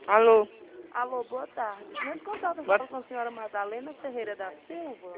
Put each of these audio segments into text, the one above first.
Alô? Alô, boa tarde. Nesse contato eu Boa... falo com a senhora Madalena Ferreira da Silva.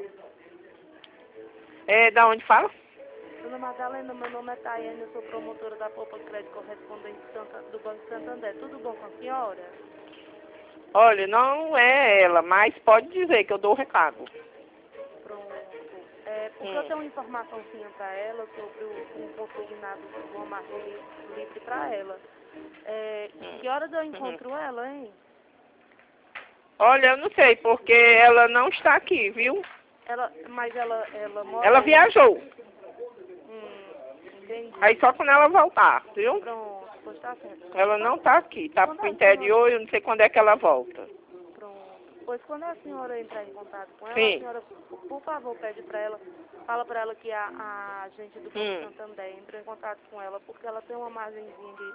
É, da onde fala? Dona Madalena, meu nome é Tayane, eu sou promotora da Poupa Crédito Correspondente do Banco Santander. Tudo bom com a senhora? Olha, não é ela, mas pode dizer que eu dou o recado. Pronto. Porque eu tenho uma informaçãozinha para ela sobre um consignado de uma margem livre para ela. Que horas eu encontro ela, hein? Olha, eu não sei, porque ela não está aqui, viu? Mas ela mora Ela aí? viajou. Entendi. Aí só quando ela voltar, viu? Pronto, pois tá certo. Ela não está aqui, tá pro interior e eu não sei quando é que ela volta. Pronto. Pois quando a senhora entrar em contato com ela, a Sim. senhora, por favor, pede para ela, fala para ela que a agente do Banco Santander entrou em contato com ela, porque ela tem uma margenzinha de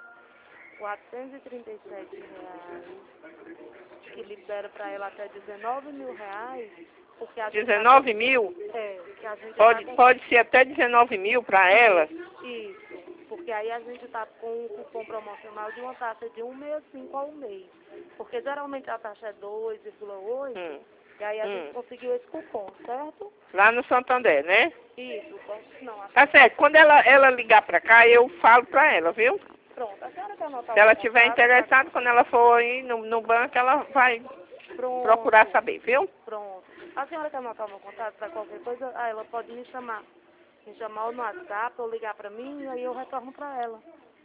R$ 437, que libera para ela até R$ 19.000, porque a gente 19 mil? que a gente Pode ser até 19 mil para ela? Isso, porque aí a gente está com um cupom promocional de uma taxa de 1,65 ao mês. Porque geralmente a taxa é 2,8, e aí a gente conseguiu esse cupom, certo? Lá no Santander, né? Isso, não, Tá certo, quando ela ligar pra cá, eu falo pra ela, viu? pronto. A senhora quer anotar Se o ela meu estiver contato? interessada, quando ela for ir no banco, ela vai procurar saber, viu? Pronto. A senhora quer anotar o meu contato para qualquer coisa? Ah, ela pode me chamar ou no WhatsApp, ou ligar para mim, e aí eu retorno para ela.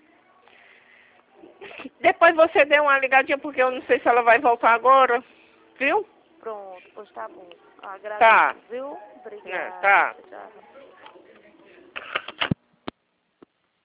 Depois você dê uma ligadinha, porque eu não sei se ela vai voltar agora, viu? Pronto, pois tá bom. Agradeço, Tá. viu? Obrigada. Tá. Tchau.